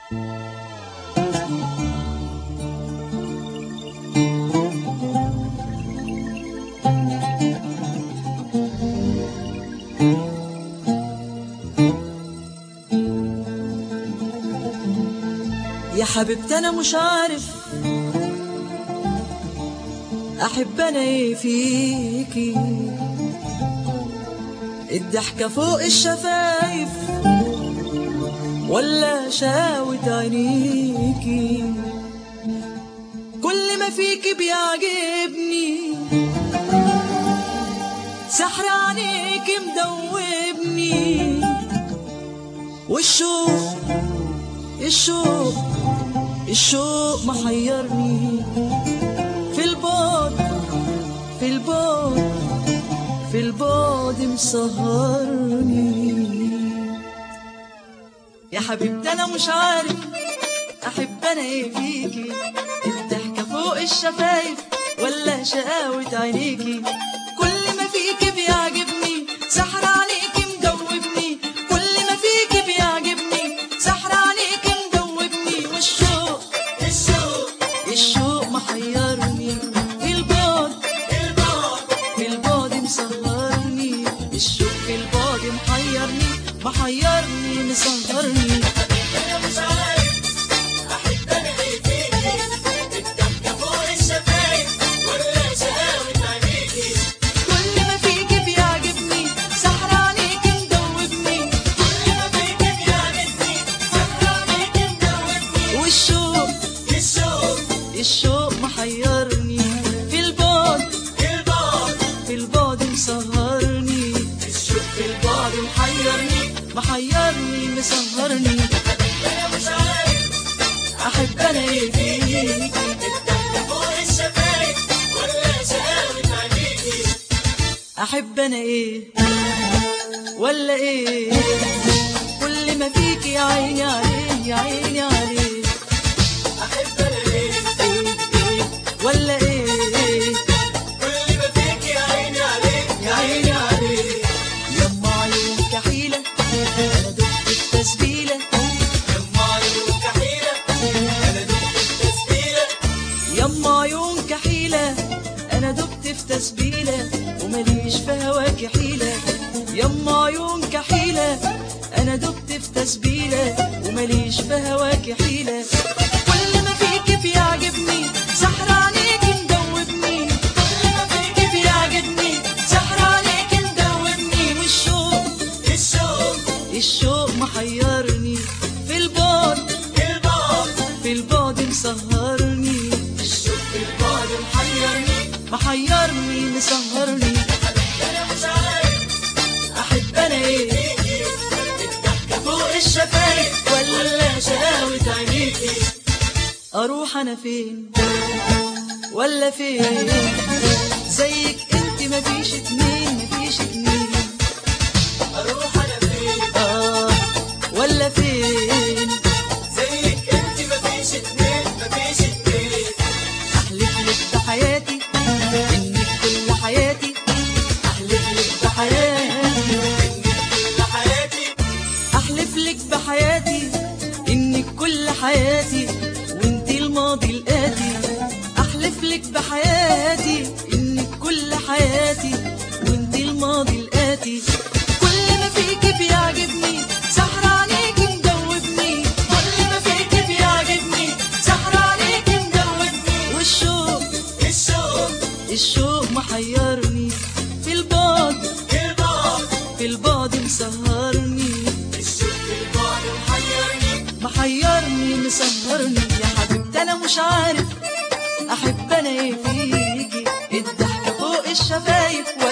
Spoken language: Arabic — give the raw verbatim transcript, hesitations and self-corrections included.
يا حبيبتي انا مش عارف احب انا ايه فيكي، الضحكة فوق الشفايف ولا شاوة عينيكي، كل ما فيكي بيعجبني، سحر عينيكي مدوبني، والشوق الشوق الشوق محيرني، في البعد في البعد في البعد مسهرني. يا حبيبتي انا مش عارف احب انا ايه فيكي، الضحكة فوق الشفايف ولا شقاوة عينيكي، كل ما فيكي بيعجبني، سحر عليكي مدوبني، كل ما فيكي بيعجبني، سحر عليكي مدوبني، والشوق الشوق الشوق محيرني، في البعد في البعد مسهرني، الشوق في البعد محيرني محيرني مسهرني. أنا مش عارف أحب أنا إيه فيكي، الضحكة فوق الشفايف ولا شقاوة عينيكي، كل ما فيكي بيعجبني، سحر عليكي مدوبني، كل ما فيكي بيعجبني، سحر عليكي مدوبني، والشوق الشوق الشوق محيرني، في البعد في البعد في البعد مسهرني، الشوق في البعد محيرني، محيرني مسهرني. أنا مش عارف احب انا ايه فيكي، الضحكة فوق الشفايف ولا شقاوة عينيكي، احب انا ايه ولا ايه، كل ما فيكي يا عيني عليه يا عيني عليه، أحب أنا إيه ايه ولا ايه، كل ما فيكي يا عيني عليك يا عيني عليه. يما عيون كحيلة انا دقت التسبيلة، يما عيون كحيلة أنا دقت التسبيلة، يما عيون كحيلة انا دقت في تسبيلة، ومليش في هواكي حيلة، يما عيون كحيلة انا دقت في تسبيلة، ومليش في هواكي حيلة، كل ما فيكي بيعجبني، سحر عليكي مدوبني، كل ما فيكي بيعجبني، سحر عليكي مدوبني، والشوق الشوق الشوق محيرني، في البعد في البعد في البعد مسهرني، الشوق في البعد محيرني، محيرني مسهرني. أنا مش عارف احب انا ايه فيكي، الضحكة فوق الشفايف ولا شقاوة عينيكي، اروح انا فين ولا فين، زيك انت مفيش اتنين مفيش اتنين، أروح أنا فين اه ولا فين، زيك أنت مفيش اتنين مفيش اتنين، احلف لك بحياتي انك كل حياتي، احلف لك بحياتي كل حياتي احلف لك بحياتي انك كل حياتي، وانت الماضي الاتي، احلف لك بحياتي انك كل حياتي، وانت الماضي الاتي، كل ما فيكي بيعجبني، سحر عليكي مدوبني، كل ما فيكي بيعجبني، سحر عليكي مدوبني، والشوق الشوق الشوق محيرني، في البعد في البعد في البعد مسهرني، الشوق في البعد محيرني، محيرني مسهرني. يا حبيبتي انا مش عارف احب انا ايه فيكي، الضحكة فوق الشفايف